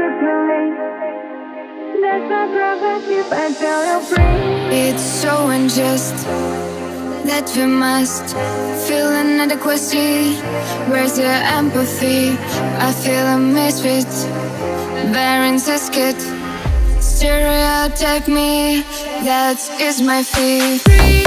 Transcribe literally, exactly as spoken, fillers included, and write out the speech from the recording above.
manipulate. That's my progress if I tell you free. It's so unjust that we must feel inadequacy. Where's your empathy? I feel a misfit, bearing a skid. Stereotype me, that is my fate.